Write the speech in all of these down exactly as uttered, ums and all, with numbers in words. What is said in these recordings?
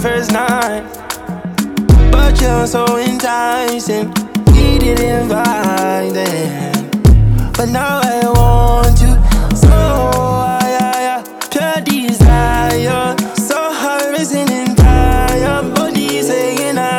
first night, but you're so enticing. We didn't vibe then, but now I want you. So I, I, I pure desire, so high risen entire body saying I,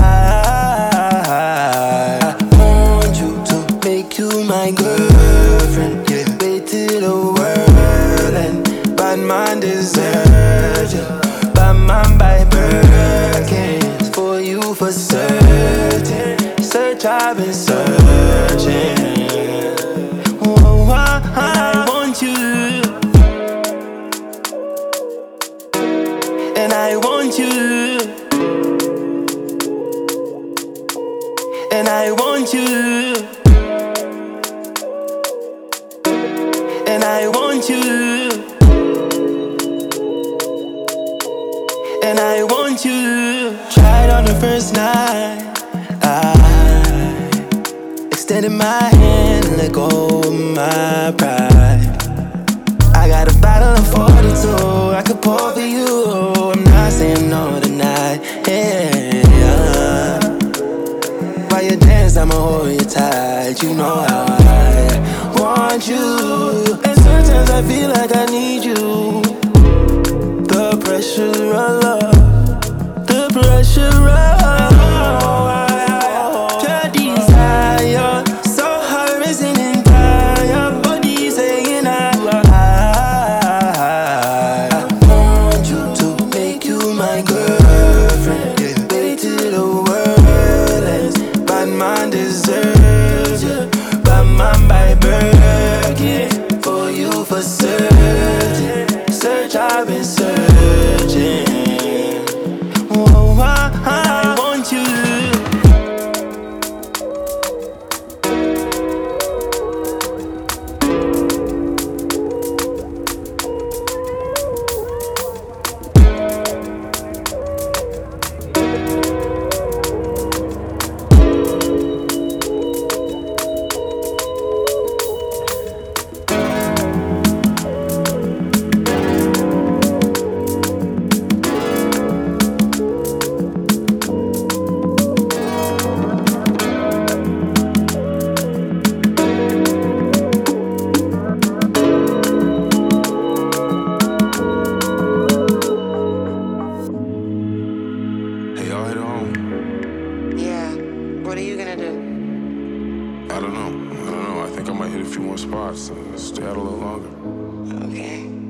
I, I want you to make you my girlfriend. Yeah. Wait till the world and bad man deserves you. Bad man by Birkins for you for certain. Search, I've been searching. Oh, I, I want you, and I want you, and I want you, and I want you, and I want you. Tried on the first night, I extended my hand and let go of my pride. I got a bottle of forty-two I could pour for you. I'm not saying no tonight. Yeah. While you dance, I'ma hold you tight. You know how I want you, and sometimes I feel like I need you. The pressure of love, the pressure of love. Pure desire, so high risen entire body saying I, I, I want you to make you my girlfriend. Yeah. Wait till the world ends. Bad man deserves you. Bad man by birth, yeah. For you for certain. Search, I've been searching. Oh, I, I want you, What are you gonna do? I don't know. I don't know. I think I might hit a few more spots and stay out a little longer. Okay.